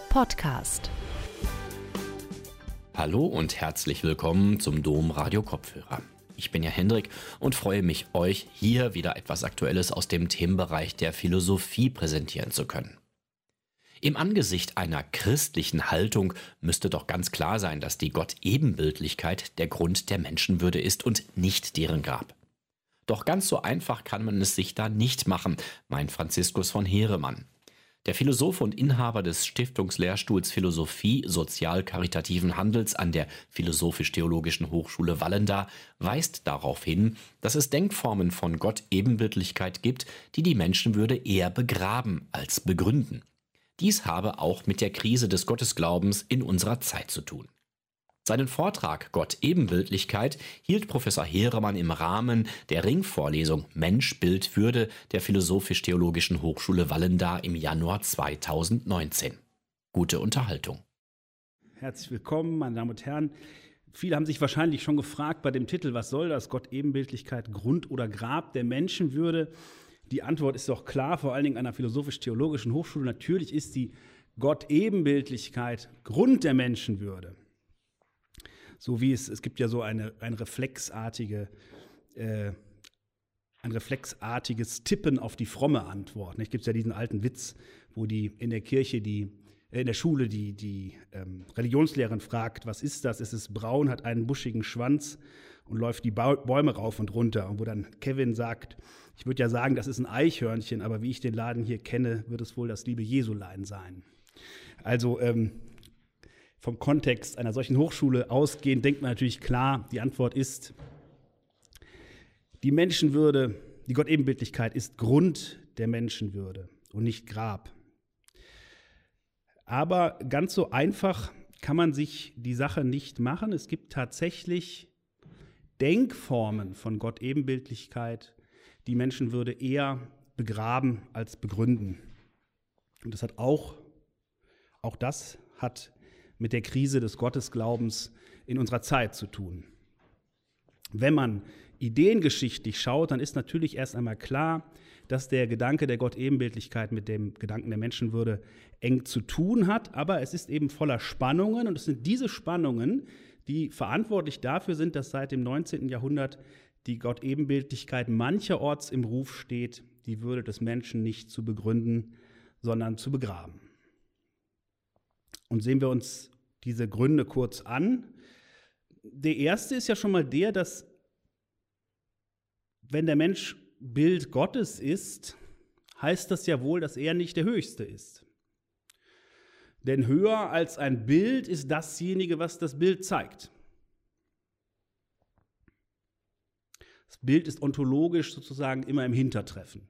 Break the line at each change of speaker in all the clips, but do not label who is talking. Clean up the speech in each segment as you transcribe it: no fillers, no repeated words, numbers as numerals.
Podcast.
Hallo und herzlich willkommen zum Dom Radio Kopfhörer. Ich bin ja Hendrik und freue mich, euch hier wieder etwas Aktuelles aus dem Themenbereich der Philosophie präsentieren zu können. Im Angesicht einer christlichen Haltung müsste doch ganz klar sein, dass die Gott-Ebenbildlichkeit der Grund der Menschenwürde ist und nicht deren Grab. Doch ganz so einfach kann man es sich da nicht machen, meint Franziskus von Heeremann. Der Philosoph und Inhaber des Stiftungslehrstuhls Philosophie sozial-karitativen Handels an der Philosophisch-Theologischen Hochschule Wallenda weist darauf hin, dass es Denkformen von Gott-Ebenbildlichkeit gibt, die die Menschenwürde eher begraben als begründen. Dies habe auch mit der Krise des Gottesglaubens in unserer Zeit zu tun. Seinen Vortrag Gott-Ebenbildlichkeit hielt Professor Heeremann im Rahmen der Ringvorlesung Mensch, Bild, Würde der Philosophisch-Theologischen Hochschule Wallenda im Januar 2019. Gute Unterhaltung.
Herzlich willkommen, meine Damen und Herren. Viele haben sich wahrscheinlich schon gefragt bei dem Titel, was soll das? Gott-Ebenbildlichkeit, Grund oder Grab der Menschenwürde? Die Antwort ist doch klar, vor allen Dingen an der Philosophisch-Theologischen Hochschule. Natürlich ist die Gott-Ebenbildlichkeit Grund der Menschenwürde. So wie es gibt ja so ein reflexartiges Tippen auf die fromme Antwort. Es gibt ja diesen alten Witz, wo in der Schule die Religionslehrerin fragt, was ist das? Es ist braun, hat einen buschigen Schwanz und läuft die Bäume rauf und runter. Und wo dann Kevin sagt, ich würde ja sagen, das ist ein Eichhörnchen, aber wie ich den Laden hier kenne, wird es wohl das liebe Jesulein sein. Also vom Kontext einer solchen Hochschule ausgehend denkt man natürlich klar, die Antwort ist, die Menschenwürde, die Gott-Ebenbildlichkeit ist Grund der Menschenwürde und nicht Grab. Aber ganz so einfach kann man sich die Sache nicht machen. Es gibt tatsächlich Denkformen von Gott-Ebenbildlichkeit, die Menschenwürde eher begraben als begründen. Und das hat auch das hat mit der Krise des Gottesglaubens in unserer Zeit zu tun. Wenn man ideengeschichtlich schaut, dann ist natürlich erst einmal klar, dass der Gedanke der Gott-Ebenbildlichkeit mit dem Gedanken der Menschenwürde eng zu tun hat, aber es ist eben voller Spannungen und es sind diese Spannungen, die verantwortlich dafür sind, dass seit dem 19. Jahrhundert die Gott-Ebenbildlichkeit mancherorts im Ruf steht, die Würde des Menschen nicht zu begründen, sondern zu begraben. Und sehen wir uns diese Gründe kurz an. Der erste ist ja schon mal der, dass wenn der Mensch Bild Gottes ist, heißt das ja wohl, dass er nicht der Höchste ist. Denn höher als ein Bild ist dasjenige, was das Bild zeigt. Das Bild ist ontologisch sozusagen immer im Hintertreffen.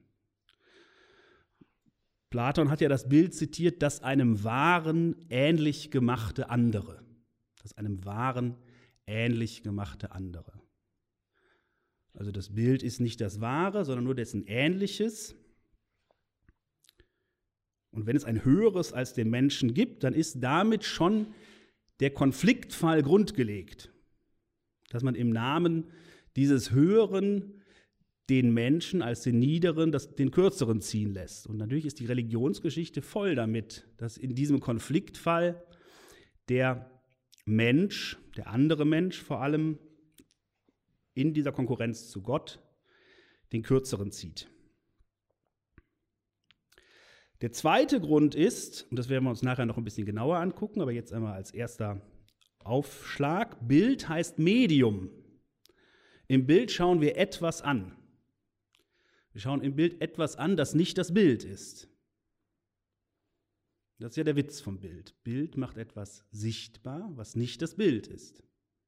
Platon hat ja das Bild zitiert, das einem Wahren ähnlich gemachte andere. Das einem Wahren ähnlich gemachte andere. Also das Bild ist nicht das Wahre, sondern nur dessen Ähnliches. Und wenn es ein Höheres als den Menschen gibt, dann ist damit schon der Konfliktfall grundgelegt. Dass man im Namen dieses Höheren den Menschen als den Niederen den Kürzeren ziehen lässt. Und natürlich ist die Religionsgeschichte voll damit, dass in diesem Konfliktfall der Mensch, der andere Mensch vor allem, in dieser Konkurrenz zu Gott den Kürzeren zieht. Der zweite Grund ist, und das werden wir uns nachher noch ein bisschen genauer angucken, aber jetzt einmal als erster Aufschlag, Bild heißt Medium. Im Bild schauen wir etwas an. Wir schauen im Bild etwas an, das nicht das Bild ist. Das ist ja der Witz vom Bild. Bild macht etwas sichtbar, was nicht das Bild ist.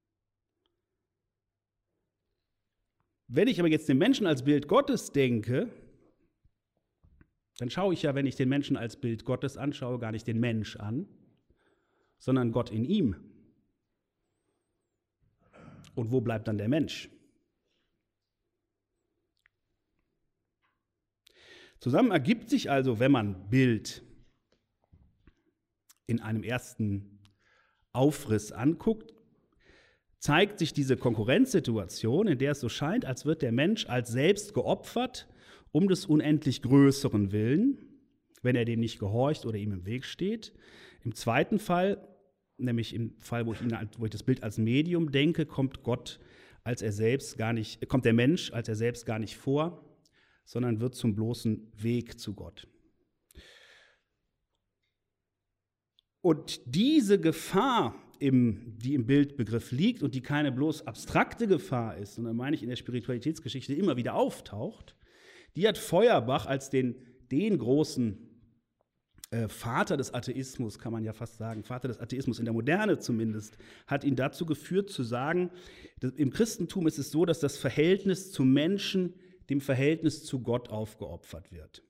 Wenn ich aber jetzt den Menschen als Bild Gottes denke, dann schaue ich ja, wenn ich den Menschen als Bild Gottes anschaue, gar nicht den Mensch an, sondern Gott in ihm. Und wo bleibt dann der Mensch? Zusammen ergibt sich also, wenn man Bild in einem ersten Aufriss anguckt, zeigt sich diese Konkurrenzsituation, in der es so scheint, als wird der Mensch als selbst geopfert, um des unendlich Größeren willen, wenn er dem nicht gehorcht oder ihm im Weg steht. Im zweiten Fall, nämlich im Fall, wo ich das Bild als Medium denke, kommt der Mensch als er selbst gar nicht vor, sondern wird zum bloßen Weg zu Gott. Und diese Gefahr, die im Bildbegriff liegt und die keine bloß abstrakte Gefahr ist, sondern meine ich in der Spiritualitätsgeschichte immer wieder auftaucht, die hat Feuerbach als den großen Vater des Atheismus, kann man ja fast sagen, Vater des Atheismus in der Moderne zumindest, hat ihn dazu geführt zu sagen, im Christentum ist es so, dass das Verhältnis zum Menschen dem Verhältnis zu Gott aufgeopfert wird.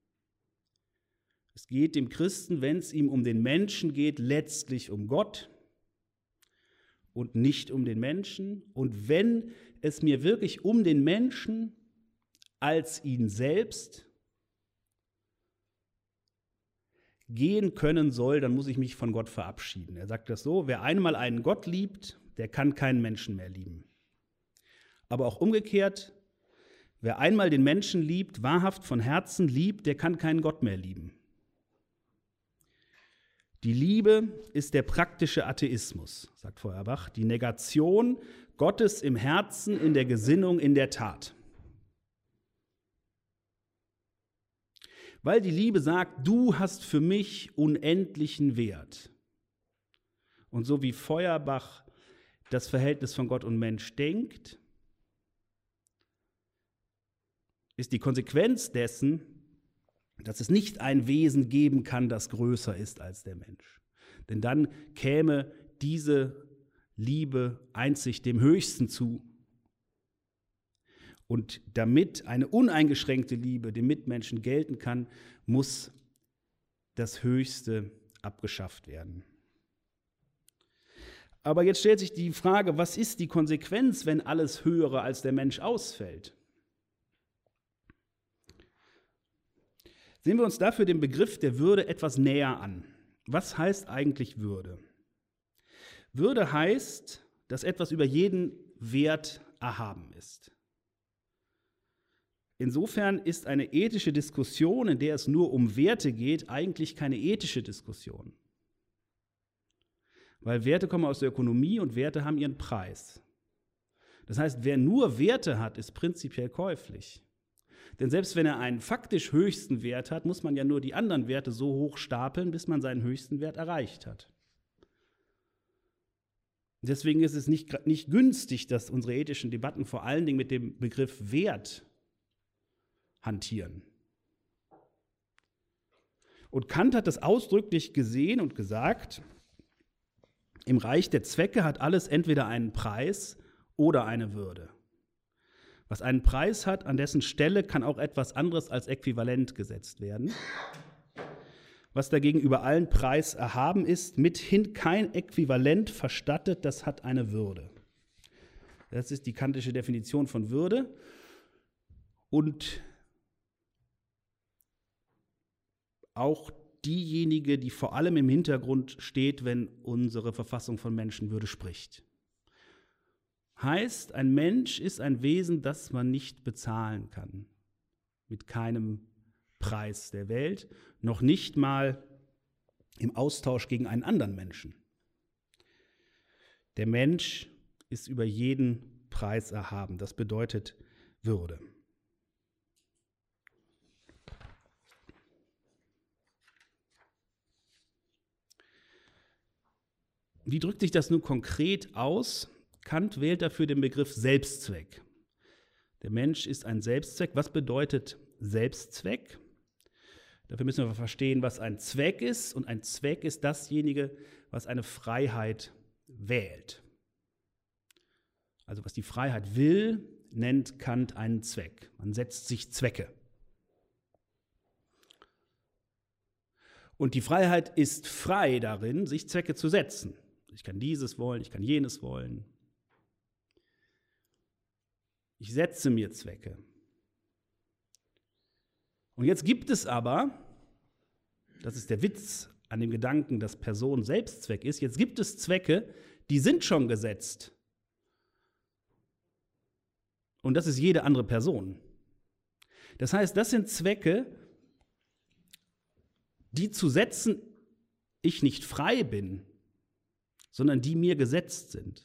Es geht dem Christen, wenn es ihm um den Menschen geht, letztlich um Gott und nicht um den Menschen. Und wenn es mir wirklich um den Menschen als ihn selbst gehen können soll, dann muss ich mich von Gott verabschieden. Er sagt das so: Wer einmal einen Gott liebt, der kann keinen Menschen mehr lieben. Aber auch umgekehrt, wer einmal den Menschen liebt, wahrhaft von Herzen liebt, der kann keinen Gott mehr lieben. Die Liebe ist der praktische Atheismus, sagt Feuerbach, die Negation Gottes im Herzen, in der Gesinnung, in der Tat. Weil die Liebe sagt, du hast für mich unendlichen Wert. Und so wie Feuerbach das Verhältnis von Gott und Mensch denkt, ist die Konsequenz dessen, dass es nicht ein Wesen geben kann, das größer ist als der Mensch. Denn dann käme diese Liebe einzig dem Höchsten zu. Und damit eine uneingeschränkte Liebe dem Mitmenschen gelten kann, muss das Höchste abgeschafft werden. Aber jetzt stellt sich die Frage, was ist die Konsequenz, wenn alles Höhere als der Mensch ausfällt? Sehen wir uns dafür den Begriff der Würde etwas näher an. Was heißt eigentlich Würde? Würde heißt, dass etwas über jeden Wert erhaben ist. Insofern ist eine ethische Diskussion, in der es nur um Werte geht, eigentlich keine ethische Diskussion. Weil Werte kommen aus der Ökonomie und Werte haben ihren Preis. Das heißt, wer nur Werte hat, ist prinzipiell käuflich. Denn selbst wenn er einen faktisch höchsten Wert hat, muss man ja nur die anderen Werte so hoch stapeln, bis man seinen höchsten Wert erreicht hat. Deswegen ist es nicht günstig, dass unsere ethischen Debatten vor allen Dingen mit dem Begriff Wert hantieren. Und Kant hat das ausdrücklich gesehen und gesagt, im Reich der Zwecke hat alles entweder einen Preis oder eine Würde. Was einen Preis hat, an dessen Stelle kann auch etwas anderes als äquivalent gesetzt werden. Was dagegen über allen Preis erhaben ist, mithin kein Äquivalent verstattet, das hat eine Würde. Das ist die kantische Definition von Würde. Und auch diejenige, die vor allem im Hintergrund steht, wenn unsere Verfassung von Menschenwürde spricht. Heißt, ein Mensch ist ein Wesen, das man nicht bezahlen kann. Mit keinem Preis der Welt, noch nicht mal im Austausch gegen einen anderen Menschen. Der Mensch ist über jeden Preis erhaben. Das bedeutet Würde. Wie drückt sich das nun konkret aus? Kant wählt dafür den Begriff Selbstzweck. Der Mensch ist ein Selbstzweck. Was bedeutet Selbstzweck? Dafür müssen wir verstehen, was ein Zweck ist. Und ein Zweck ist dasjenige, was eine Freiheit wählt. Also was die Freiheit will, nennt Kant einen Zweck. Man setzt sich Zwecke. Und die Freiheit ist frei darin, sich Zwecke zu setzen. Ich kann dieses wollen, ich kann jenes wollen. Ich setze mir Zwecke. Und jetzt gibt es aber, das ist der Witz an dem Gedanken, dass Person Selbstzweck ist, jetzt gibt es Zwecke, die sind schon gesetzt. Und das ist jede andere Person. Das heißt, das sind Zwecke, die zu setzen ich nicht frei bin, sondern die mir gesetzt sind.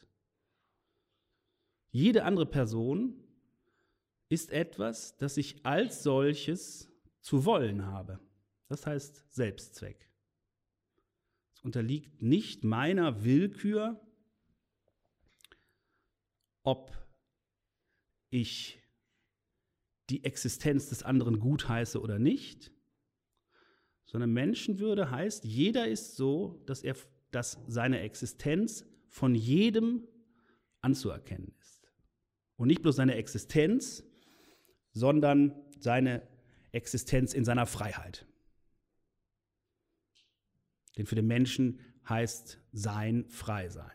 Jede andere Person ist etwas, das ich als solches zu wollen habe. Das heißt Selbstzweck. Es unterliegt nicht meiner Willkür, ob ich die Existenz des anderen gutheiße oder nicht, sondern Menschenwürde heißt, jeder ist so, dass seine Existenz von jedem anzuerkennen ist. Und nicht bloß seine Existenz, sondern seine Existenz in seiner Freiheit. Denn für den Menschen heißt sein frei sein.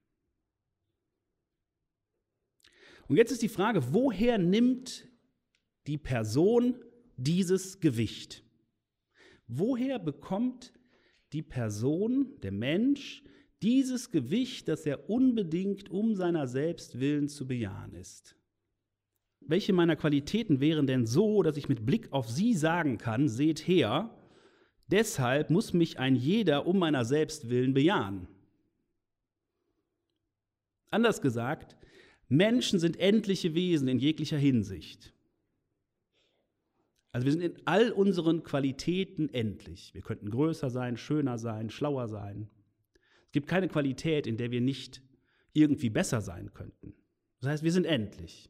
Und jetzt ist die Frage, woher nimmt die Person dieses Gewicht? Woher bekommt die Person, der Mensch, dieses Gewicht, das er unbedingt um seiner selbst willen zu bejahen ist? Welche meiner Qualitäten wären denn so, dass ich mit Blick auf sie sagen kann, seht her, deshalb muss mich ein jeder um meiner selbst willen bejahen? Anders gesagt, Menschen sind endliche Wesen in jeglicher Hinsicht. Also wir sind in all unseren Qualitäten endlich. Wir könnten größer sein, schöner sein, schlauer sein. Es gibt keine Qualität, in der wir nicht irgendwie besser sein könnten. Das heißt, wir sind endlich.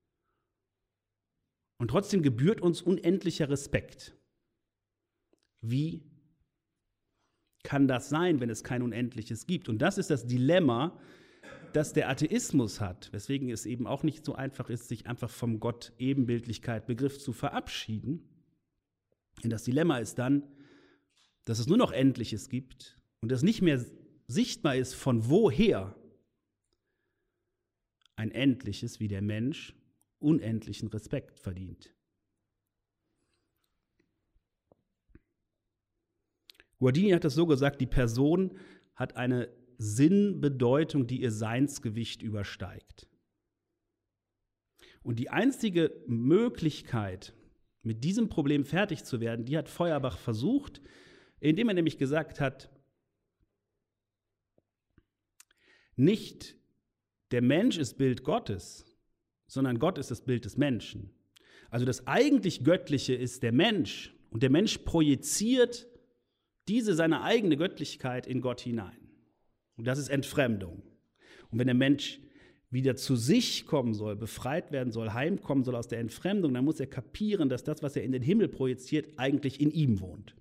Und trotzdem gebührt uns unendlicher Respekt. Wie kann das sein, wenn es kein Unendliches gibt? Und das ist das Dilemma, das der Atheismus hat, weswegen es eben auch nicht so einfach ist, sich einfach vom Gott-Ebenbildlichkeit-Begriff zu verabschieden. Denn das Dilemma ist dann, dass es nur noch Endliches gibt und dass nicht mehr sichtbar ist, von woher ein Endliches wie der Mensch unendlichen Respekt verdient. Guardini hat das so gesagt, die Person hat eine Sinnbedeutung, die ihr Seinsgewicht übersteigt. Und die einzige Möglichkeit, mit diesem Problem fertig zu werden, die hat Feuerbach versucht, indem er nämlich gesagt hat, nicht der Mensch ist Bild Gottes, sondern Gott ist das Bild des Menschen. Also das eigentlich Göttliche ist der Mensch und der Mensch projiziert seine eigene Göttlichkeit in Gott hinein. Und das ist Entfremdung. Und wenn der Mensch wieder zu sich kommen soll, befreit werden soll, heimkommen soll aus der Entfremdung, dann muss er kapieren, dass das, was er in den Himmel projiziert, eigentlich in ihm wohnt.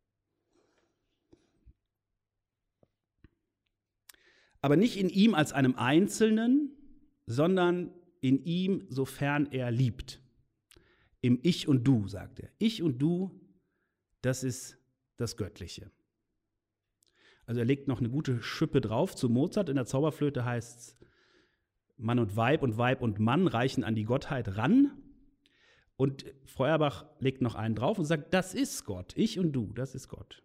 Aber nicht in ihm als einem Einzelnen, sondern in ihm, sofern er liebt. Im Ich und Du, sagt er. Ich und Du, das ist das Göttliche. Also er legt noch eine gute Schippe drauf zu Mozart. In der Zauberflöte heißt es, Mann und Weib und Mann reichen an die Gottheit ran. Und Feuerbach legt noch einen drauf und sagt, das ist Gott. Ich und du, das ist Gott.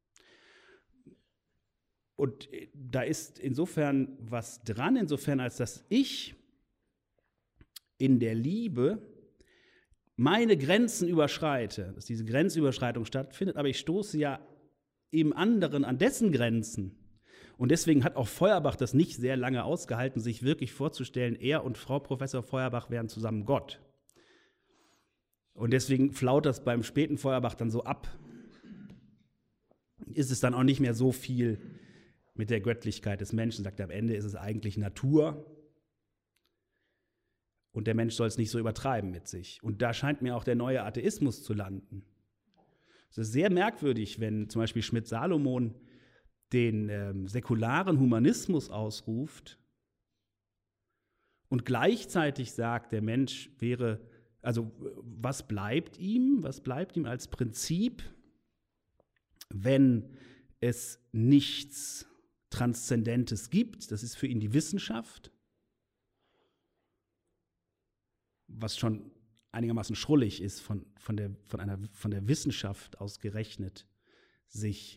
Und da ist insofern was dran, insofern als dass ich in der Liebe meine Grenzen überschreite, dass diese Grenzüberschreitung stattfindet, aber ich stoße ja im anderen an dessen Grenzen. Und deswegen hat auch Feuerbach das nicht sehr lange ausgehalten, sich wirklich vorzustellen, er und Frau Professor Feuerbach wären zusammen Gott. Und deswegen flaut das beim späten Feuerbach dann so ab. Ist es dann auch nicht mehr so viel mit der Göttlichkeit des Menschen, sagt er, am Ende ist es eigentlich Natur. Und der Mensch soll es nicht so übertreiben mit sich. Und da scheint mir auch der neue Atheismus zu landen. Es ist sehr merkwürdig, wenn zum Beispiel Schmidt-Salomon den säkularen Humanismus ausruft und gleichzeitig sagt, der Mensch wäre, also was bleibt ihm als Prinzip, wenn es nichts Transzendentes gibt? Das ist für ihn die Wissenschaft, was schon einigermaßen schrullig ist, von der Wissenschaft aus gerechnet, sich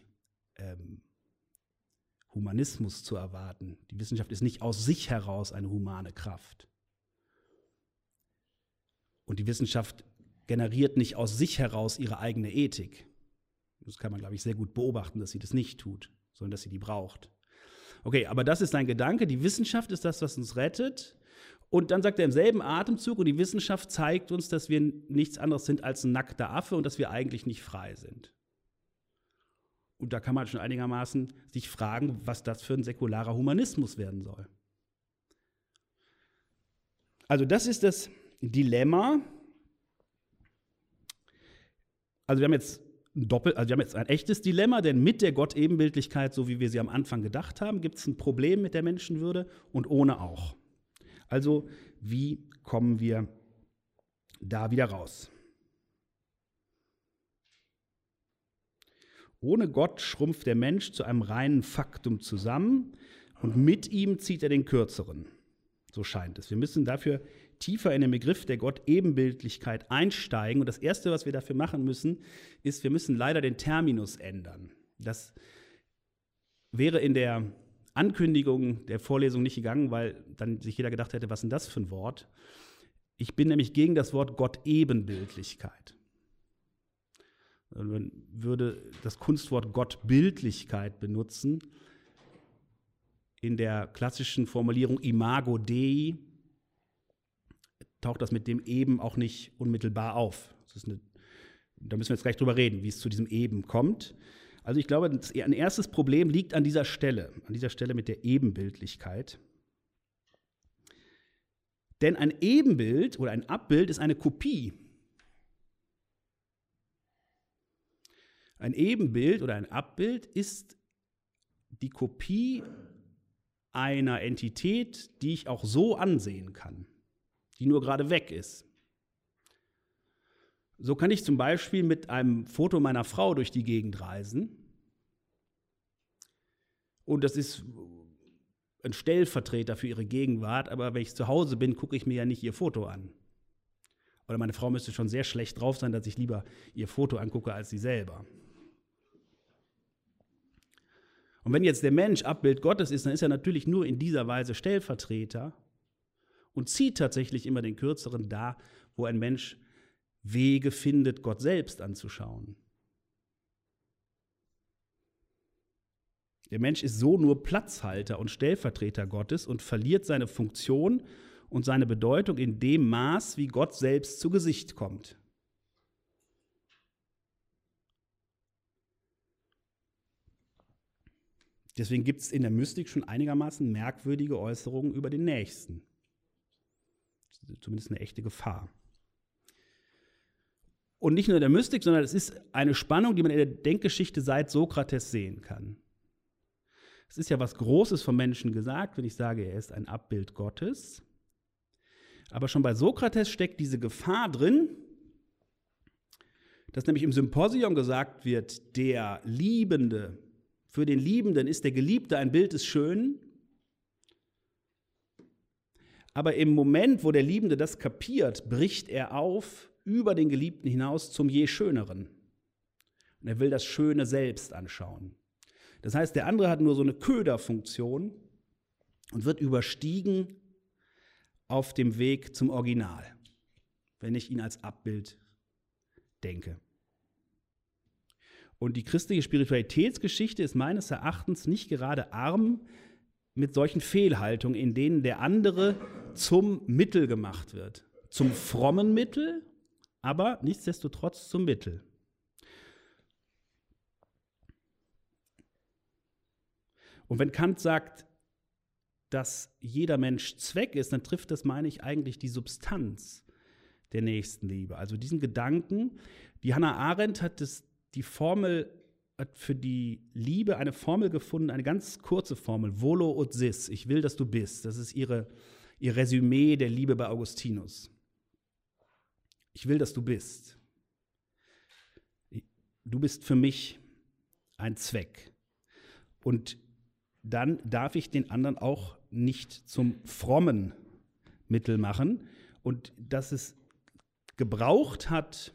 Humanismus zu erwarten. Die Wissenschaft ist nicht aus sich heraus eine humane Kraft. Und die Wissenschaft generiert nicht aus sich heraus ihre eigene Ethik. Das kann man, glaube ich, sehr gut beobachten, dass sie das nicht tut, sondern dass sie die braucht. Okay, aber das ist ein Gedanke. Die Wissenschaft ist das, was uns rettet. Und dann sagt er im selben Atemzug, und die Wissenschaft zeigt uns, dass wir nichts anderes sind als ein nackter Affe und dass wir eigentlich nicht frei sind. Und da kann man schon einigermaßen sich fragen, was das für ein säkularer Humanismus werden soll. Also das ist das Dilemma. Also wir haben jetzt ein echtes Dilemma, denn mit der Gott-Ebenbildlichkeit, so wie wir sie am Anfang gedacht haben, gibt es ein Problem mit der Menschenwürde und ohne auch. Also wie kommen wir da wieder raus? Ohne Gott schrumpft der Mensch zu einem reinen Faktum zusammen und mit ihm zieht er den Kürzeren. So scheint es. Wir müssen dafür tiefer in den Begriff der Gott-Ebenbildlichkeit einsteigen. Und das Erste, was wir dafür machen müssen, ist, wir müssen leider den Terminus ändern. Das wäre in der Ankündigung der Vorlesung nicht gegangen, weil dann sich jeder gedacht hätte, was ist denn das für ein Wort? Ich bin nämlich gegen das Wort Gott-Ebenbildlichkeit. Man würde das Kunstwort Gottbildlichkeit benutzen, in der klassischen Formulierung Imago Dei taucht das mit dem Eben auch nicht unmittelbar auf. Da müssen wir jetzt gleich drüber reden, wie es zu diesem Eben kommt. Also ich glaube, ein erstes Problem liegt an dieser Stelle mit der Ebenbildlichkeit. Denn ein Ebenbild oder ein Abbild ist eine Kopie. Ein Ebenbild oder ein Abbild ist die Kopie einer Entität, die ich auch so ansehen kann, die nur gerade weg ist. So kann ich zum Beispiel mit einem Foto meiner Frau durch die Gegend reisen und das ist ein Stellvertreter für ihre Gegenwart, aber wenn ich zu Hause bin, gucke ich mir ja nicht ihr Foto an. Oder meine Frau müsste schon sehr schlecht drauf sein, dass ich lieber ihr Foto angucke als sie selber. Und wenn jetzt der Mensch Abbild Gottes ist, dann ist er natürlich nur in dieser Weise Stellvertreter und zieht tatsächlich immer den Kürzeren da, wo ein Mensch Wege findet, Gott selbst anzuschauen. Der Mensch ist so nur Platzhalter und Stellvertreter Gottes und verliert seine Funktion und seine Bedeutung in dem Maß, wie Gott selbst zu Gesicht kommt. Deswegen gibt es in der Mystik schon einigermaßen merkwürdige Äußerungen über den Nächsten. Zumindest eine echte Gefahr. Und nicht nur in der Mystik, sondern es ist eine Spannung, die man in der Denkgeschichte seit Sokrates sehen kann. Es ist ja was Großes vom Menschen gesagt, wenn ich sage, er ist ein Abbild Gottes. Aber schon bei Sokrates steckt diese Gefahr drin, dass nämlich im Symposion gesagt wird, der Liebende, für den Liebenden ist der Geliebte ein Bild des Schönen. Aber im Moment, wo der Liebende das kapiert, bricht er auf über den Geliebten hinaus zum je Schöneren. Und er will das Schöne selbst anschauen. Das heißt, der andere hat nur so eine Köderfunktion und wird überstiegen auf dem Weg zum Original, wenn ich ihn als Abbild denke. Und die christliche Spiritualitätsgeschichte ist meines Erachtens nicht gerade arm mit solchen Fehlhaltungen, in denen der andere zum Mittel gemacht wird. Zum frommen Mittel, aber nichtsdestotrotz zum Mittel. Und wenn Kant sagt, dass jeder Mensch Zweck ist, dann trifft das, meine ich, eigentlich die Substanz der Nächstenliebe. Also diesen Gedanken, die Hannah Arendt hat für die Liebe eine Formel gefunden, eine ganz kurze Formel, volo ut sis, ich will, dass du bist. Das ist ihr Resümee der Liebe bei Augustinus. Ich will, dass du bist. Du bist für mich ein Zweck. Und dann darf ich den anderen auch nicht zum frommen Mittel machen. Und dass es gebraucht hat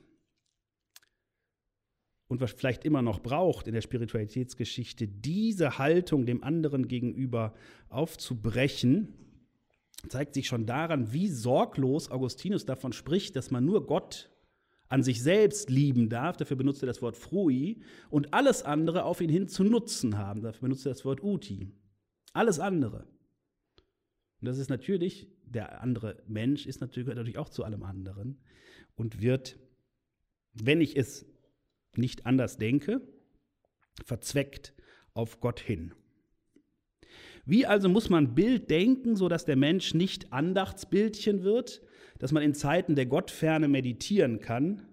und was vielleicht immer noch braucht in der Spiritualitätsgeschichte, diese Haltung dem anderen gegenüber aufzubrechen, zeigt sich schon daran, wie sorglos Augustinus davon spricht, dass man nur Gott an sich selbst lieben darf, dafür benutzt er das Wort frui, und alles andere auf ihn hin zu nutzen haben, dafür benutzt er das Wort uti. Alles andere. Und das ist natürlich, der andere Mensch gehört natürlich auch zu allem anderen und wird, wenn ich es nicht anders denke, verzweckt auf Gott hin. Wie also muss man Bild denken, sodass der Mensch nicht Andachtsbildchen wird, dass man in Zeiten der Gottferne meditieren kann,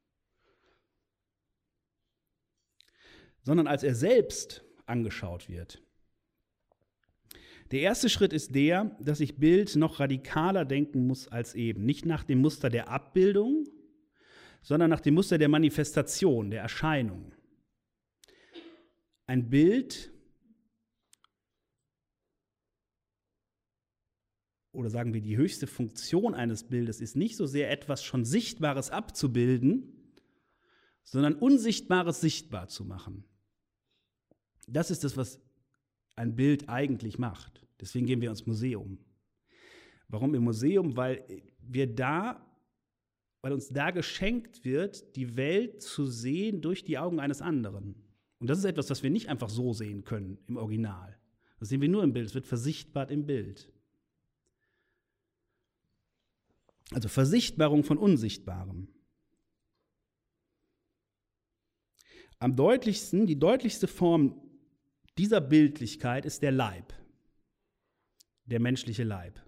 sondern als er selbst angeschaut wird. Der erste Schritt ist der, dass ich Bild noch radikaler denken muss als eben. Nicht nach dem Muster der Abbildung, sondern nach dem Muster der Manifestation, der Erscheinung. Ein Bild, oder sagen wir, die höchste Funktion eines Bildes ist nicht so sehr etwas schon Sichtbares abzubilden, sondern Unsichtbares sichtbar zu machen. Das ist das, was ein Bild eigentlich macht. Deswegen gehen wir ins Museum. Warum im Museum? Weil uns da geschenkt wird, die Welt zu sehen durch die Augen eines anderen. Und das ist etwas, was wir nicht einfach so sehen können im Original. Das sehen wir nur im Bild, es wird versichtbart im Bild. Also Versichtbarung von Unsichtbarem. Die deutlichste Form dieser Bildlichkeit ist der Leib, der menschliche Leib.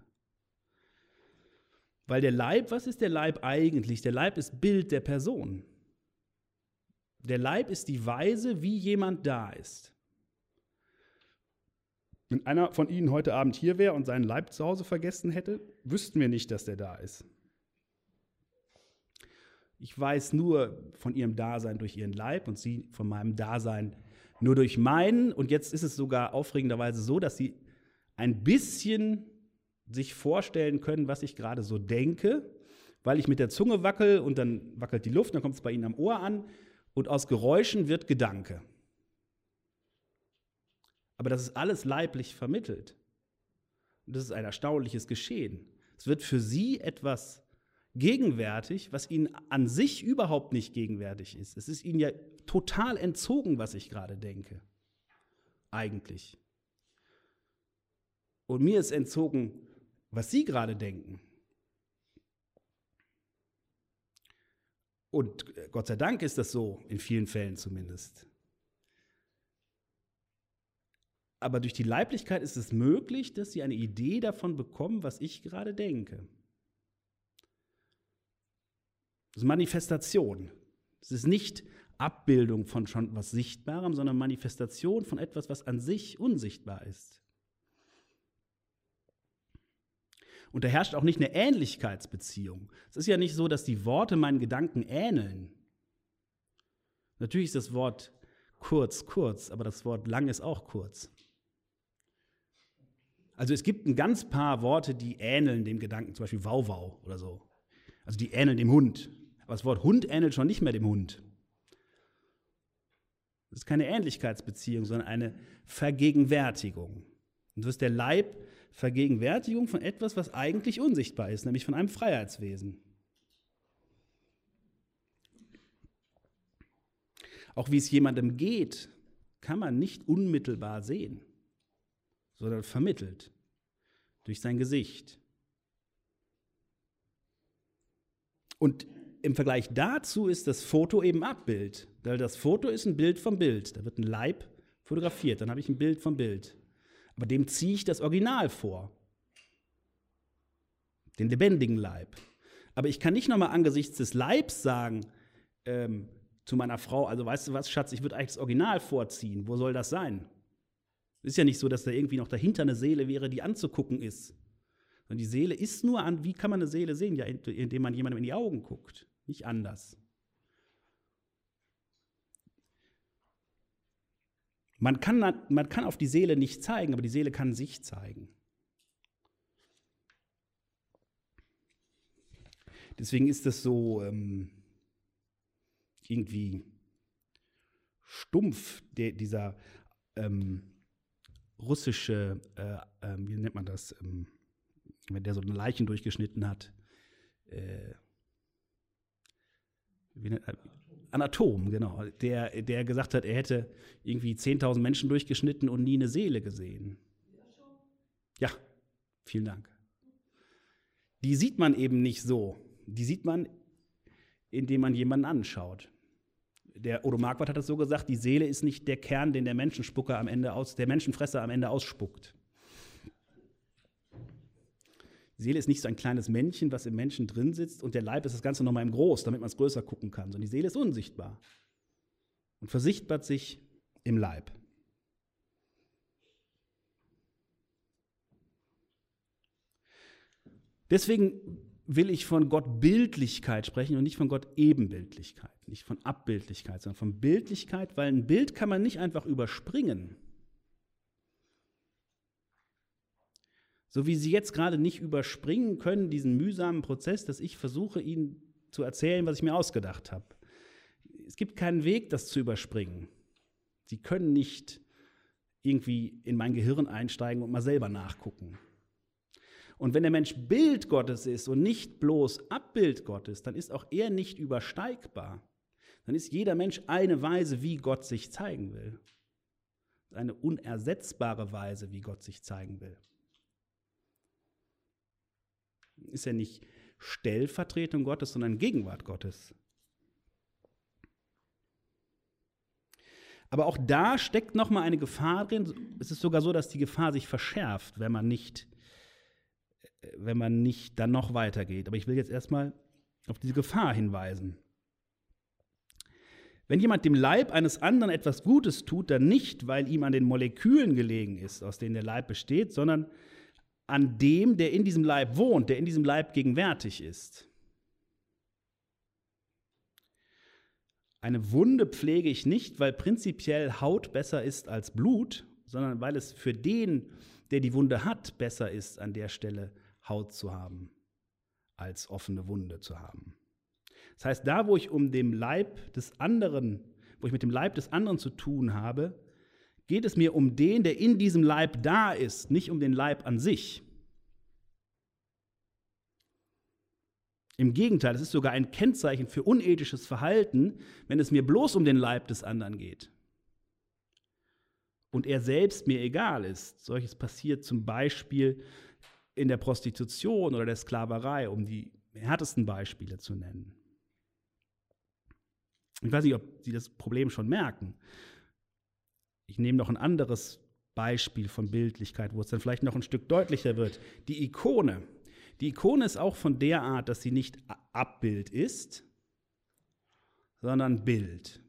Weil der Leib, was ist der Leib eigentlich? Der Leib ist Bild der Person. Der Leib ist die Weise, wie jemand da ist. Wenn einer von Ihnen heute Abend hier wäre und seinen Leib zu Hause vergessen hätte, wüssten wir nicht, dass der da ist. Ich weiß nur von Ihrem Dasein durch Ihren Leib und Sie von meinem Dasein nur durch meinen. Und jetzt ist es sogar aufregenderweise so, dass Sie ein bisschen sich vorstellen können, was ich gerade so denke, weil ich mit der Zunge wackel und dann wackelt die Luft, dann kommt es bei Ihnen am Ohr an und aus Geräuschen wird Gedanke. Aber das ist alles leiblich vermittelt. Und das ist ein erstaunliches Geschehen. Es wird für Sie etwas gegenwärtig, was Ihnen an sich überhaupt nicht gegenwärtig ist. Es ist Ihnen ja total entzogen, was ich gerade denke. Eigentlich. Und mir ist entzogen, was Sie gerade denken. Und Gott sei Dank ist das so, in vielen Fällen zumindest. Aber durch die Leiblichkeit ist es möglich, dass Sie eine Idee davon bekommen, was ich gerade denke. Das ist Manifestation. Es ist nicht Abbildung von schon was Sichtbarem, sondern Manifestation von etwas, was an sich unsichtbar ist. Und da herrscht auch nicht eine Ähnlichkeitsbeziehung. Es ist ja nicht so, dass die Worte meinen Gedanken ähneln. Natürlich ist das Wort kurz, aber das Wort lang ist auch kurz. Also es gibt ein ganz paar Worte, die ähneln dem Gedanken, zum Beispiel Wauwau oder so. Also die ähneln dem Hund. Aber das Wort Hund ähnelt schon nicht mehr dem Hund. Das ist keine Ähnlichkeitsbeziehung, sondern eine Vergegenwärtigung. Und so ist der Leib Vergegenwärtigung von etwas, was eigentlich unsichtbar ist, nämlich von einem Freiheitswesen. Auch wie es jemandem geht, kann man nicht unmittelbar sehen, sondern vermittelt durch sein Gesicht. Und im Vergleich dazu ist das Foto eben Abbild, weil das Foto ist ein Bild vom Bild. Da wird ein Leib fotografiert, dann habe ich ein Bild vom Bild. Aber dem ziehe ich das Original vor, den lebendigen Leib. Aber ich kann nicht nochmal angesichts des Leibs sagen zu meiner Frau, also weißt du was, Schatz, ich würde eigentlich das Original vorziehen. Wo soll das sein? Es ist ja nicht so, dass da irgendwie noch dahinter eine Seele wäre, die anzugucken ist. Und die Seele ist nur an, wie kann man eine Seele sehen? Ja, indem man jemandem in die Augen guckt, nicht anders. Man kann auf die Seele nicht zeigen, aber die Seele kann sich zeigen. Deswegen ist das so irgendwie stumpf, dieser russische, wie nennt man das, wenn der so eine Leichen durchgeschnitten hat, Anatom, genau, der gesagt hat, er hätte irgendwie 10.000 Menschen durchgeschnitten und nie eine Seele gesehen. Ja, vielen Dank. Die sieht man eben nicht so. Die sieht man, indem man jemanden anschaut. Der Odo Marquardt hat das so gesagt, die Seele ist nicht der Kern, den der Menschenfresser am Ende ausspuckt. Die Seele ist nicht so ein kleines Männchen, was im Menschen drin sitzt, und der Leib ist das Ganze nochmal im Groß, damit man es größer gucken kann. Sondern die Seele ist unsichtbar und versichtbart sich im Leib. Deswegen will ich von Gott Bildlichkeit sprechen und nicht von Gott Ebenbildlichkeit, nicht von Abbildlichkeit, sondern von Bildlichkeit, weil ein Bild kann man nicht einfach überspringen. So wie Sie jetzt gerade nicht überspringen können, diesen mühsamen Prozess, dass ich versuche, Ihnen zu erzählen, was ich mir ausgedacht habe. Es gibt keinen Weg, das zu überspringen. Sie können nicht irgendwie in mein Gehirn einsteigen und mal selber nachgucken. Und wenn der Mensch Bild Gottes ist und nicht bloß Abbild Gottes, dann ist auch er nicht übersteigbar. Dann ist jeder Mensch eine Weise, wie Gott sich zeigen will. Eine unersetzbare Weise, wie Gott sich zeigen will. Ist ja nicht Stellvertretung Gottes, sondern Gegenwart Gottes. Aber auch da steckt nochmal eine Gefahr drin. Es ist sogar so, dass die Gefahr sich verschärft, wenn man nicht dann noch weitergeht. Aber ich will jetzt erstmal auf diese Gefahr hinweisen. Wenn jemand dem Leib eines anderen etwas Gutes tut, dann nicht, weil ihm an den Molekülen gelegen ist, aus denen der Leib besteht, sondern an dem, der in diesem Leib wohnt, der in diesem Leib gegenwärtig ist. Eine Wunde pflege ich nicht, weil prinzipiell Haut besser ist als Blut, sondern weil es für den, der die Wunde hat, besser ist, an der Stelle Haut zu haben, als offene Wunde zu haben. Das heißt, da, wo ich mit dem Leib des anderen zu tun habe, geht es mir um den, der in diesem Leib da ist, nicht um den Leib an sich. Im Gegenteil, es ist sogar ein Kennzeichen für unethisches Verhalten, wenn es mir bloß um den Leib des anderen geht und er selbst mir egal ist. Solches passiert zum Beispiel in der Prostitution oder der Sklaverei, um die härtesten Beispiele zu nennen. Ich weiß nicht, ob Sie das Problem schon merken. Ich nehme noch ein anderes Beispiel von Bildlichkeit, wo es dann vielleicht noch ein Stück deutlicher wird. Die Ikone. Die Ikone ist auch von der Art, dass sie nicht Abbild ist, sondern Bild.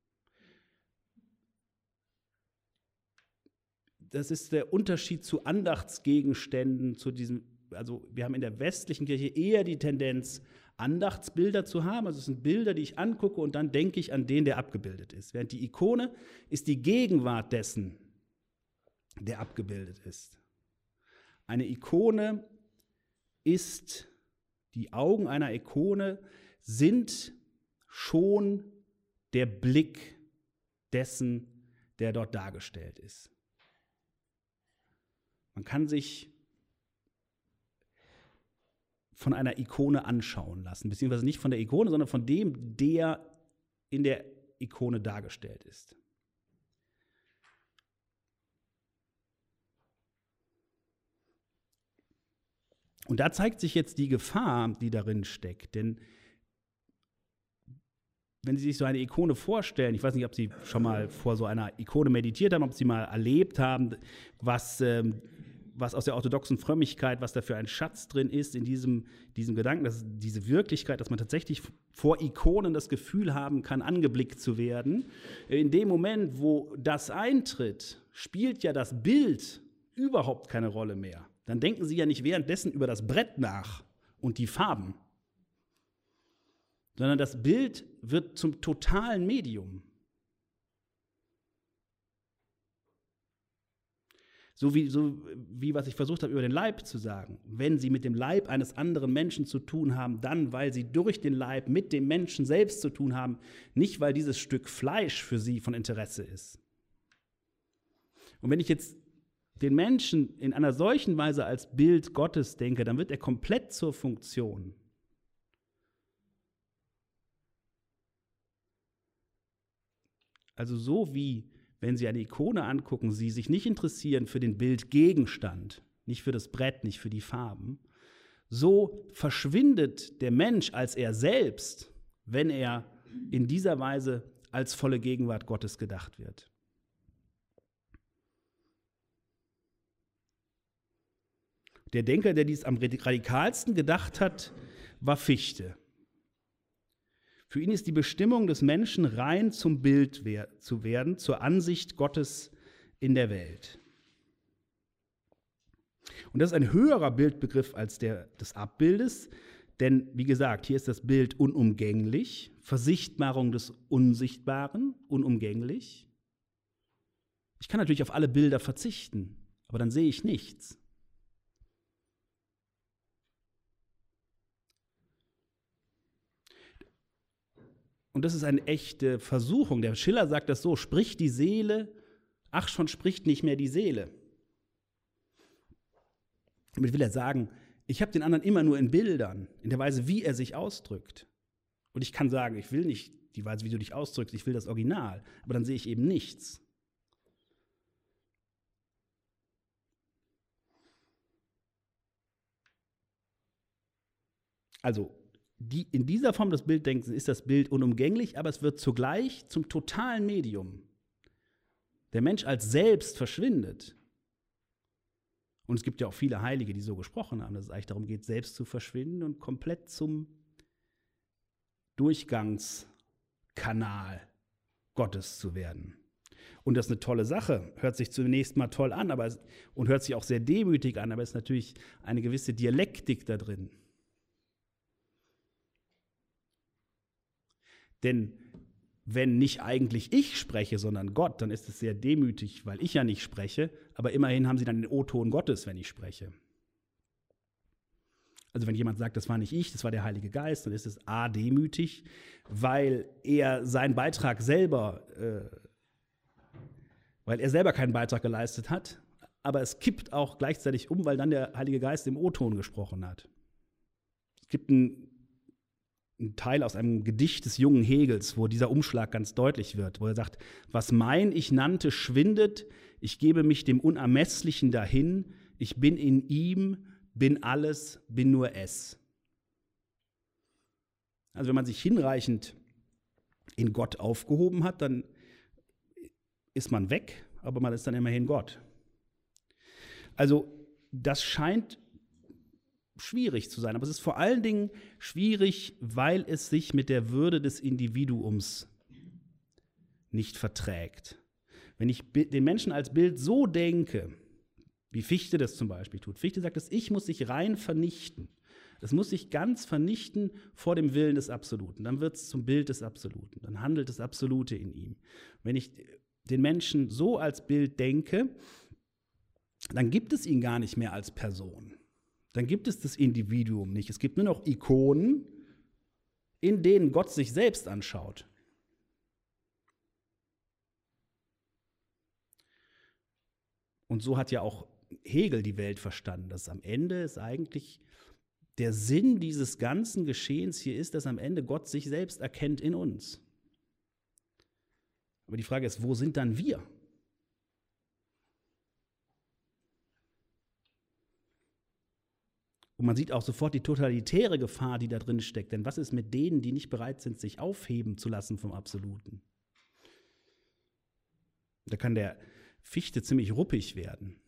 Das ist der Unterschied zu Andachtsgegenständen, also wir haben in der westlichen Kirche eher die Tendenz, Andachtsbilder zu haben. Also es sind Bilder, die ich angucke und dann denke ich an den, der abgebildet ist. Während die Ikone ist die Gegenwart dessen, der abgebildet ist. Eine Ikone ist, die Augen einer Ikone sind schon der Blick dessen, der dort dargestellt ist. Man kann sich von einer Ikone anschauen lassen, beziehungsweise nicht von der Ikone, sondern von dem, der in der Ikone dargestellt ist. Und da zeigt sich jetzt die Gefahr, die darin steckt. Denn wenn Sie sich so eine Ikone vorstellen, ich weiß nicht, ob Sie schon mal vor so einer Ikone meditiert haben, ob Sie mal erlebt haben, was aus der orthodoxen Frömmigkeit, was da für ein Schatz drin ist in diesem Gedanken, dass diese Wirklichkeit, dass man tatsächlich vor Ikonen das Gefühl haben kann, angeblickt zu werden. In dem Moment, wo das eintritt, spielt ja das Bild überhaupt keine Rolle mehr. Dann denken Sie ja nicht währenddessen über das Brett nach und die Farben, sondern das Bild wird zum totalen Medium. So wie was ich versucht habe, über den Leib zu sagen. Wenn Sie mit dem Leib eines anderen Menschen zu tun haben, dann, weil Sie durch den Leib mit dem Menschen selbst zu tun haben, nicht, weil dieses Stück Fleisch für Sie von Interesse ist. Und wenn ich jetzt den Menschen in einer solchen Weise als Bild Gottes denke, dann wird er komplett zur Funktion. Also so wie, wenn Sie eine Ikone angucken, Sie sich nicht interessieren für den Bildgegenstand, nicht für das Brett, nicht für die Farben, so verschwindet der Mensch als er selbst, wenn er in dieser Weise als volle Gegenwart Gottes gedacht wird. Der Denker, der dies am radikalsten gedacht hat, war Fichte. Für ihn ist die Bestimmung des Menschen, rein zum Bild zu werden, zur Ansicht Gottes in der Welt. Und das ist ein höherer Bildbegriff als der des Abbildes, denn wie gesagt, hier ist das Bild unumgänglich, Versichtbarung des Unsichtbaren, unumgänglich. Ich kann natürlich auf alle Bilder verzichten, aber dann sehe ich nichts. Und das ist eine echte Versuchung. Der Schiller sagt das so: Spricht die Seele, ach schon spricht nicht mehr die Seele. Damit will er sagen, ich habe den anderen immer nur in Bildern, in der Weise, wie er sich ausdrückt. Und ich kann sagen, ich will nicht die Weise, wie du dich ausdrückst, ich will das Original, aber dann sehe ich eben nichts. Also, in dieser Form des Bilddenkens ist das Bild unumgänglich, aber es wird zugleich zum totalen Medium. Der Mensch als Selbst verschwindet. Und es gibt ja auch viele Heilige, die so gesprochen haben, dass es eigentlich darum geht, selbst zu verschwinden und komplett zum Durchgangskanal Gottes zu werden. Und das ist eine tolle Sache. Hört sich zunächst mal toll an, und hört sich auch sehr demütig an, aber es ist natürlich eine gewisse Dialektik da drin. Denn wenn nicht eigentlich ich spreche, sondern Gott, dann ist es sehr demütig, weil ich ja nicht spreche, aber immerhin haben sie dann den O-Ton Gottes, wenn ich spreche. Also wenn jemand sagt, das war nicht ich, das war der Heilige Geist, dann ist es A, demütig, weil er seinen Beitrag selber, weil er selber keinen Beitrag geleistet hat, aber es kippt auch gleichzeitig um, weil dann der Heilige Geist im O-Ton gesprochen hat. Es gibt ein Teil aus einem Gedicht des jungen Hegels, wo dieser Umschlag ganz deutlich wird, wo er sagt, was mein Ich nannte, schwindet, ich gebe mich dem Unermesslichen dahin, ich bin in ihm, bin alles, bin nur es. Also wenn man sich hinreichend in Gott aufgehoben hat, dann ist man weg, aber man ist dann immerhin Gott. Also das scheint schwierig zu sein, aber es ist vor allen Dingen schwierig, weil es sich mit der Würde des Individuums nicht verträgt. Wenn ich den Menschen als Bild so denke, wie Fichte das zum Beispiel tut. Fichte sagt, das Ich muss sich rein vernichten. Es muss sich ganz vernichten vor dem Willen des Absoluten. Dann wird es zum Bild des Absoluten. Dann handelt das Absolute in ihm. Wenn ich den Menschen so als Bild denke, dann gibt es ihn gar nicht mehr als Person. Dann gibt es das Individuum nicht. Es gibt nur noch Ikonen, in denen Gott sich selbst anschaut. Und so hat ja auch Hegel die Welt verstanden, dass am Ende ist eigentlich der Sinn dieses ganzen Geschehens hier ist, dass am Ende Gott sich selbst erkennt in uns. Aber die Frage ist, wo sind dann wir? Und man sieht auch sofort die totalitäre Gefahr, die da drin steckt. Denn was ist mit denen, die nicht bereit sind, sich aufheben zu lassen vom Absoluten? Da kann der Fichte ziemlich ruppig werden.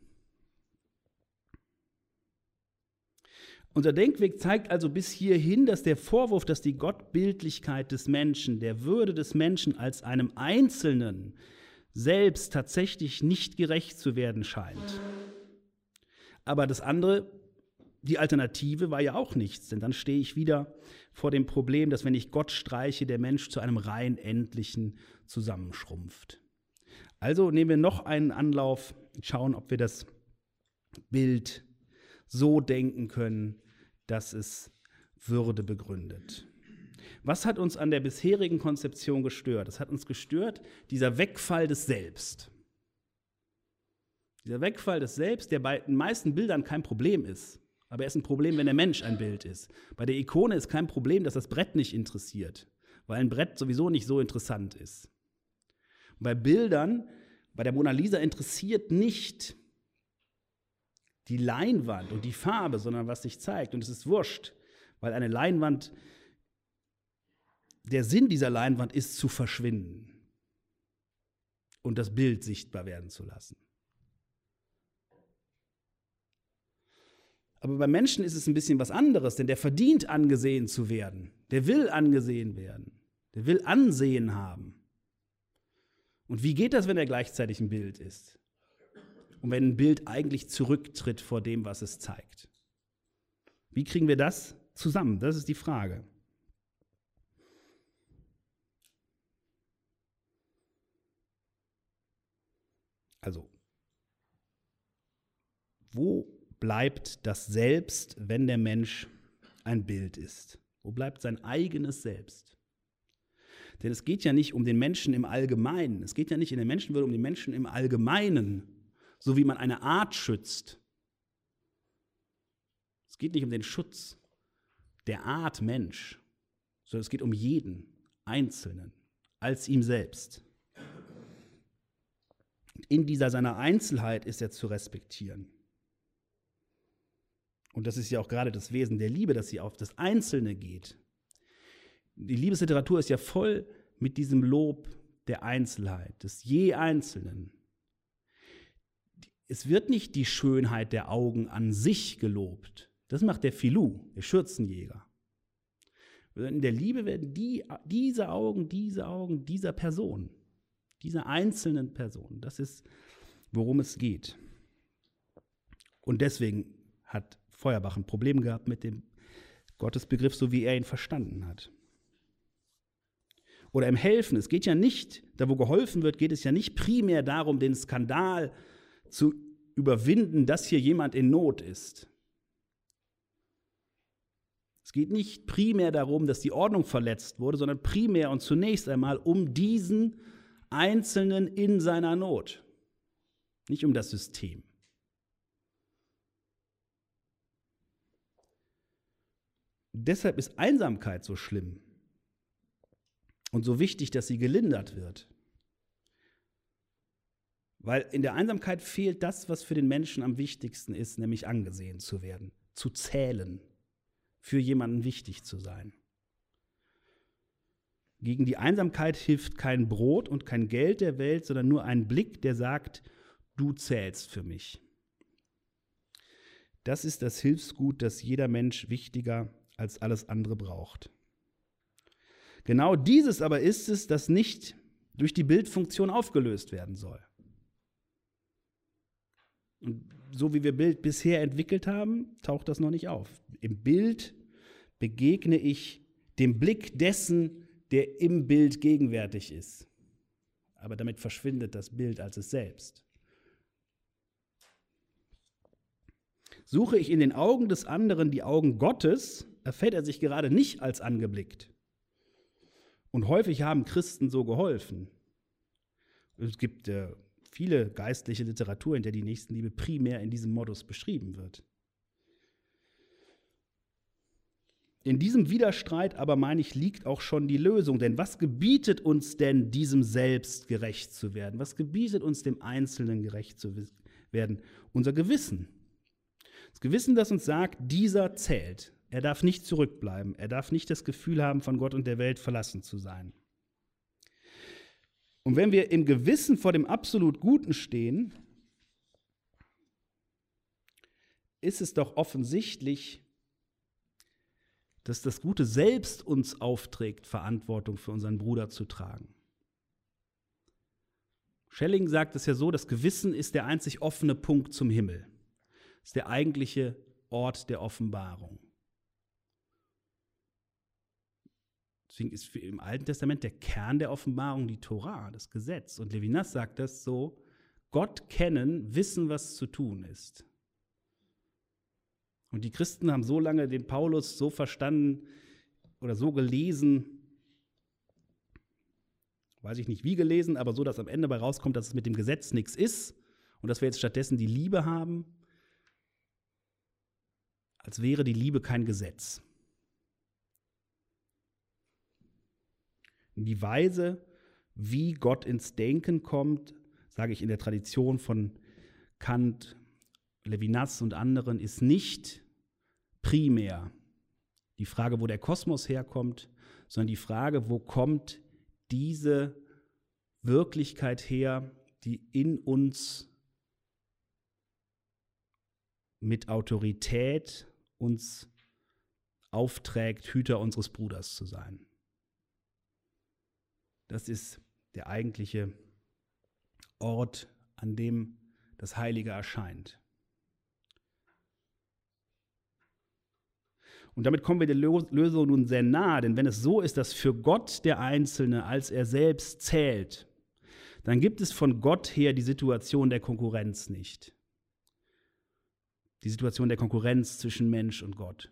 Unser Denkweg zeigt also bis hierhin, dass der Vorwurf, dass die Gottbildlichkeit des Menschen, der Würde des Menschen als einem Einzelnen selbst tatsächlich nicht gerecht zu werden scheint. Aber das andere, die Alternative war ja auch nichts, denn dann stehe ich wieder vor dem Problem, dass wenn ich Gott streiche, der Mensch zu einem rein Endlichen zusammenschrumpft. Also nehmen wir noch einen Anlauf, schauen, ob wir das Bild so denken können, dass es Würde begründet. Was hat uns an der bisherigen Konzeption gestört? Es hat uns gestört, dieser Wegfall des Selbst. Dieser Wegfall des Selbst, der bei den meisten Bildern kein Problem ist. Aber er ist ein Problem, wenn der Mensch ein Bild ist. Bei der Ikone ist kein Problem, dass das Brett nicht interessiert, weil ein Brett sowieso nicht so interessant ist. Bei Bildern, bei der Mona Lisa interessiert nicht die Leinwand und die Farbe, sondern was sich zeigt. Und es ist wurscht, weil eine Leinwand, der Sinn dieser Leinwand ist zu verschwinden und das Bild sichtbar werden zu lassen. Aber beim Menschen ist es ein bisschen was anderes, denn der verdient angesehen zu werden. Der will angesehen werden. Der will Ansehen haben. Und wie geht das, wenn er gleichzeitig ein Bild ist? Und wenn ein Bild eigentlich zurücktritt vor dem, was es zeigt? Wie kriegen wir das zusammen? Das ist die Frage. Also, wo bleibt das Selbst, wenn der Mensch ein Bild ist? Wo bleibt sein eigenes Selbst? Denn es geht ja nicht um den Menschen im Allgemeinen. Es geht ja nicht in der Menschenwürde um den Menschen im Allgemeinen, so wie man eine Art schützt. Es geht nicht um den Schutz der Art Mensch, sondern es geht um jeden Einzelnen als ihm selbst. In dieser seiner Einzelheit ist er zu respektieren. Und das ist ja auch gerade das Wesen der Liebe, dass sie auf das Einzelne geht. Die Liebesliteratur ist ja voll mit diesem Lob der Einzelheit, des je Einzelnen. Es wird nicht die Schönheit der Augen an sich gelobt. Das macht der Filou, der Schürzenjäger. In der Liebe werden diese Augen dieser Person, dieser einzelnen Person, das ist, worum es geht. Und deswegen hat Feuerbach ein Problem gehabt mit dem Gottesbegriff, so wie er ihn verstanden hat. Oder im Helfen, es geht ja nicht, da wo geholfen wird, geht es ja nicht primär darum, den Skandal zu überwinden, dass hier jemand in Not ist. Es geht nicht primär darum, dass die Ordnung verletzt wurde, sondern primär und zunächst einmal um diesen Einzelnen in seiner Not, nicht um das System. Deshalb ist Einsamkeit so schlimm und so wichtig, dass sie gelindert wird. Weil in der Einsamkeit fehlt das, was für den Menschen am wichtigsten ist, nämlich angesehen zu werden, zu zählen, für jemanden wichtig zu sein. Gegen die Einsamkeit hilft kein Brot und kein Geld der Welt, sondern nur ein Blick, der sagt, du zählst für mich. Das ist das Hilfsgut, das jeder Mensch wichtiger als alles andere braucht. Genau dieses aber ist es, das nicht durch die Bildfunktion aufgelöst werden soll. Und so wie wir Bild bisher entwickelt haben, taucht das noch nicht auf. Im Bild begegne ich dem Blick dessen, der im Bild gegenwärtig ist. Aber damit verschwindet das Bild als es selbst. Suche ich in den Augen des anderen die Augen Gottes, erfährt er sich gerade nicht als angeblickt. Und häufig haben Christen so geholfen. Es gibt viele geistliche Literatur, in der die Nächstenliebe primär in diesem Modus beschrieben wird. In diesem Widerstreit aber, meine ich, liegt auch schon die Lösung. Denn was gebietet uns denn, diesem Selbst gerecht zu werden? Was gebietet uns, dem Einzelnen gerecht zu werden? Unser Gewissen. Das Gewissen, das uns sagt, dieser zählt. Er darf nicht zurückbleiben. Er darf nicht das Gefühl haben, von Gott und der Welt verlassen zu sein. Und wenn wir im Gewissen vor dem absolut Guten stehen, ist es doch offensichtlich, dass das Gute selbst uns aufträgt, Verantwortung für unseren Bruder zu tragen. Schelling sagt es ja so, das Gewissen ist der einzig offene Punkt zum Himmel. Es ist der eigentliche Ort der Offenbarung. Deswegen ist im Alten Testament der Kern der Offenbarung die Tora, das Gesetz. Und Levinas sagt das so, Gott kennen, wissen, was zu tun ist. Und die Christen haben so lange den Paulus so verstanden oder so gelesen, weiß ich nicht wie gelesen, aber so, dass am Ende bei rauskommt, dass es mit dem Gesetz nichts ist und dass wir jetzt stattdessen die Liebe haben, als wäre die Liebe kein Gesetz. Die Weise, wie Gott ins Denken kommt, sage ich in der Tradition von Kant, Levinas und anderen, ist nicht primär die Frage, wo der Kosmos herkommt, sondern die Frage, wo kommt diese Wirklichkeit her, die in uns mit Autorität uns aufträgt, Hüter unseres Bruders zu sein. Das ist der eigentliche Ort, an dem das Heilige erscheint. Und damit kommen wir der Lösung nun sehr nahe, denn wenn es so ist, dass für Gott der Einzelne als er selbst zählt, dann gibt es von Gott her die Situation der Konkurrenz nicht. Die Situation der Konkurrenz zwischen Mensch und Gott.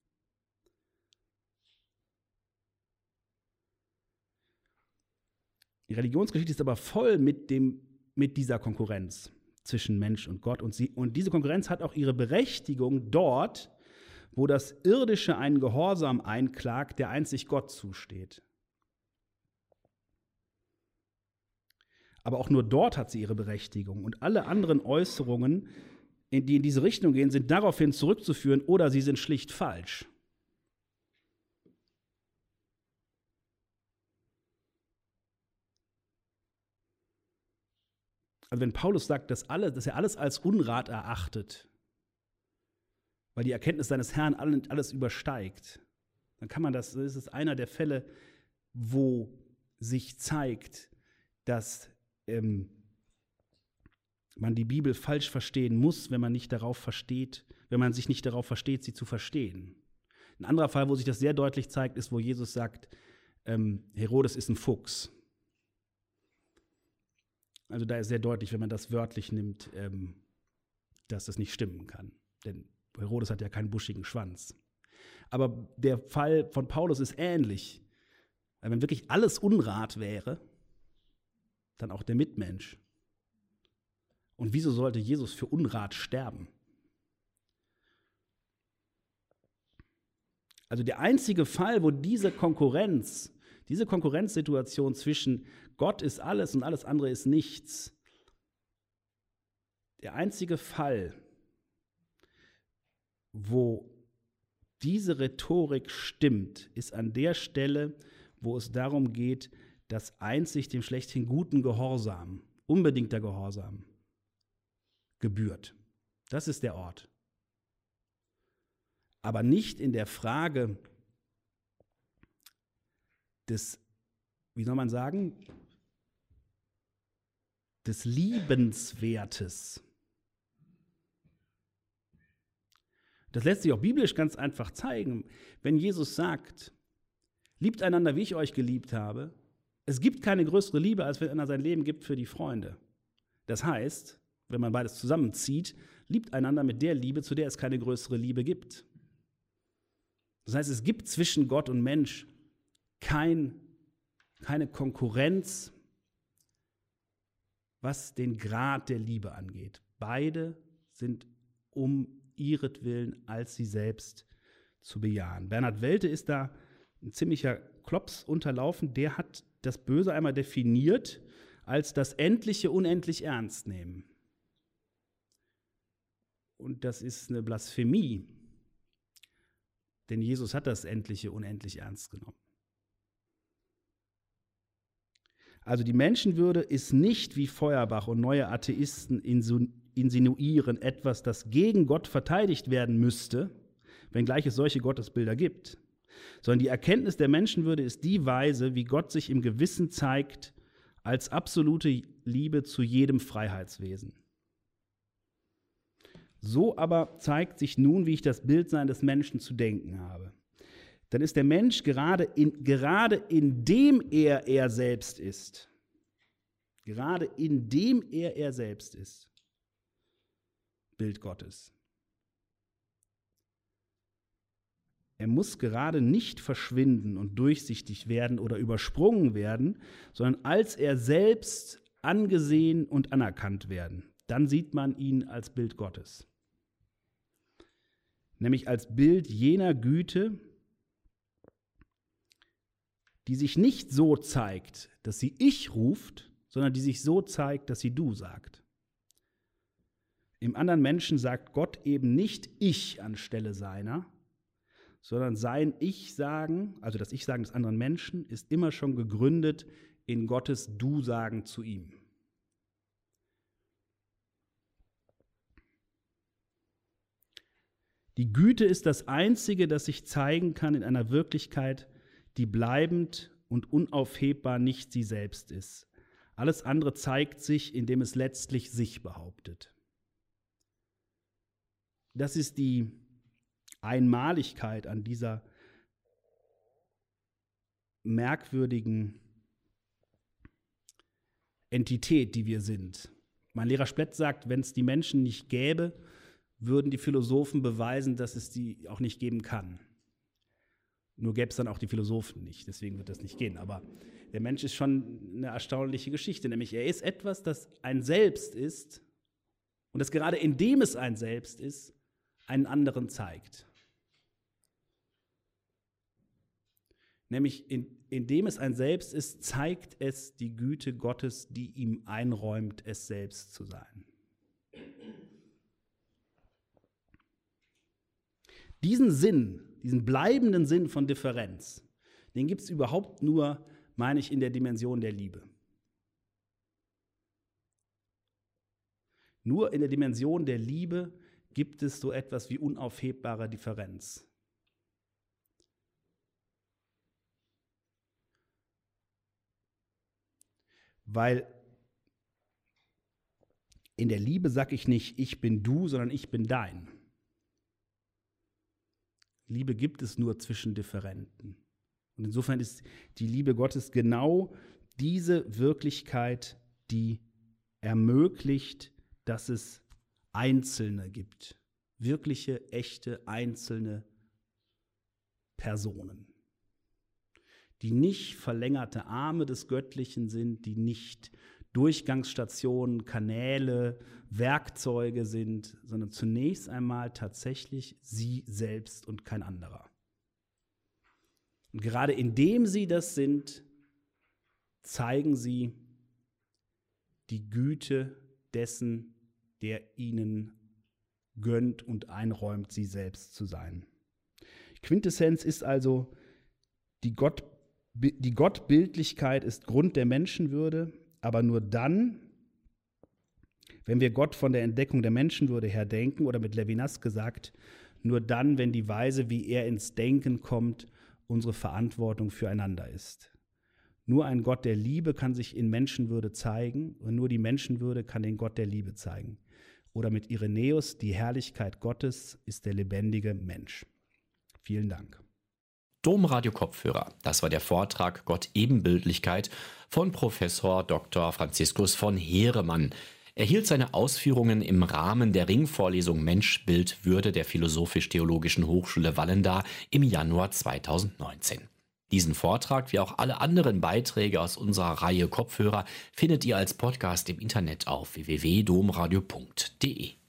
Die Religionsgeschichte ist aber voll mit dieser Konkurrenz zwischen Mensch und Gott. Und diese Konkurrenz hat auch ihre Berechtigung dort, wo das Irdische einen Gehorsam einklagt, der einzig Gott zusteht. Aber auch nur dort hat sie ihre Berechtigung. Und alle anderen Äußerungen, die in diese Richtung gehen, sind daraufhin zurückzuführen oder sie sind schlicht falsch. Also wenn Paulus sagt, dass er alles als Unrat erachtet, weil die Erkenntnis seines Herrn alles übersteigt, dann kann man das ist einer der Fälle, wo sich zeigt, dass man die Bibel falsch verstehen muss, wenn man sich nicht darauf versteht, sie zu verstehen. Ein anderer Fall, wo sich das sehr deutlich zeigt, ist, wo Jesus sagt, Herodes ist ein Fuchs. Also da ist sehr deutlich, wenn man das wörtlich nimmt, dass das nicht stimmen kann. Denn Herodes hat ja keinen buschigen Schwanz. Aber der Fall von Paulus ist ähnlich. Weil wenn wirklich alles Unrat wäre, dann auch der Mitmensch. Und wieso sollte Jesus für Unrat sterben? Also der einzige Fall, wo diese Konkurrenzsituation zwischen Gott ist alles und alles andere ist nichts, der einzige Fall, wo diese Rhetorik stimmt, ist an der Stelle, wo es darum geht, dass einzig dem schlechthin guten Gehorsam, unbedingter Gehorsam, gebührt. Das ist der Ort. Aber nicht in der Frage des, wie soll man sagen, des Liebenswertes. Das lässt sich auch biblisch ganz einfach zeigen. Wenn Jesus sagt, liebt einander, wie ich euch geliebt habe, es gibt keine größere Liebe, als wenn einer sein Leben gibt für die Freunde. Das heißt, wenn man beides zusammenzieht, liebt einander mit der Liebe, zu der es keine größere Liebe gibt. Das heißt, es gibt zwischen Gott und Mensch keine Konkurrenz, was den Grad der Liebe angeht. Beide sind um ihretwillen als sie selbst zu bejahen. Bernhard Welte ist da ein ziemlicher Klops unterlaufen. Der hat das Böse einmal definiert als das Endliche unendlich ernst nehmen. Und das ist eine Blasphemie, denn Jesus hat das Endliche unendlich ernst genommen. Also die Menschenwürde ist nicht, wie Feuerbach und neue Atheisten insinuieren, etwas, das gegen Gott verteidigt werden müsste, wenngleich es solche Gottesbilder gibt, sondern die Erkenntnis der Menschenwürde ist die Weise, wie Gott sich im Gewissen zeigt, als absolute Liebe zu jedem Freiheitswesen. So aber zeigt sich nun, wie ich das Bildsein des Menschen zu denken habe. Dann ist der Mensch gerade indem er selbst ist, Bild Gottes. Er muss gerade nicht verschwinden und durchsichtig werden oder übersprungen werden, sondern als er selbst angesehen und anerkannt werden. Dann sieht man ihn als Bild Gottes. Nämlich als Bild jener Güte, die sich nicht so zeigt, dass sie ich ruft, sondern die sich so zeigt, dass sie du sagt. Im anderen Menschen sagt Gott eben nicht ich anstelle seiner, sondern sein Ich-Sagen, also das Ich-Sagen des anderen Menschen, ist immer schon gegründet in Gottes Du-Sagen zu ihm. Die Güte ist das Einzige, das sich zeigen kann in einer Wirklichkeit, die bleibend und unaufhebbar nicht sie selbst ist. Alles andere zeigt sich, indem es letztlich sich behauptet. Das ist die Einmaligkeit an dieser merkwürdigen Entität, die wir sind. Mein Lehrer Splett sagt, wenn es die Menschen nicht gäbe, würden die Philosophen beweisen, dass es die auch nicht geben kann. Nur gäbe es dann auch die Philosophen nicht, deswegen wird das nicht gehen. Aber der Mensch ist schon eine erstaunliche Geschichte, nämlich er ist etwas, das ein Selbst ist und das gerade indem es ein Selbst ist, einen anderen zeigt. Nämlich indem es ein Selbst ist, zeigt es die Güte Gottes, die ihm einräumt, es selbst zu sein. Diesen Sinn, diesen bleibenden Sinn von Differenz, den gibt es überhaupt nur, meine ich, in der Dimension der Liebe. Nur in der Dimension der Liebe gibt es so etwas wie unaufhebbare Differenz. Weil in der Liebe sage ich nicht, ich bin du, sondern ich bin dein. Liebe gibt es nur zwischen Differenten. Und insofern ist die Liebe Gottes genau diese Wirklichkeit, die ermöglicht, dass es Einzelne gibt. Wirkliche, echte, einzelne Personen. Die nicht verlängerte Arme des Göttlichen sind, die nicht Durchgangsstationen, Kanäle, Werkzeuge sind, sondern zunächst einmal tatsächlich sie selbst und kein anderer. Und gerade indem sie das sind, zeigen sie die Güte dessen, der ihnen gönnt und einräumt, sie selbst zu sein. Quintessenz ist also, die Gottbildlichkeit ist Grund der Menschenwürde, aber nur dann, wenn wir Gott von der Entdeckung der Menschenwürde her denken, oder mit Levinas gesagt, nur dann, wenn die Weise, wie er ins Denken kommt, unsere Verantwortung füreinander ist. Nur ein Gott der Liebe kann sich in Menschenwürde zeigen und nur die Menschenwürde kann den Gott der Liebe zeigen. Oder mit Irenäus, die Herrlichkeit Gottes ist der lebendige Mensch. Vielen Dank.
Domradio Kopfhörer, das war der Vortrag Gott Ebenbildlichkeit von Professor Dr. Franziskus von Heeremann. Er hielt seine Ausführungen im Rahmen der Ringvorlesung Mensch, Bild, Würde der Philosophisch-Theologischen Hochschule Wallendar im Januar 2019. Diesen Vortrag wie auch alle anderen Beiträge aus unserer Reihe Kopfhörer findet ihr als Podcast im Internet auf www.domradio.de.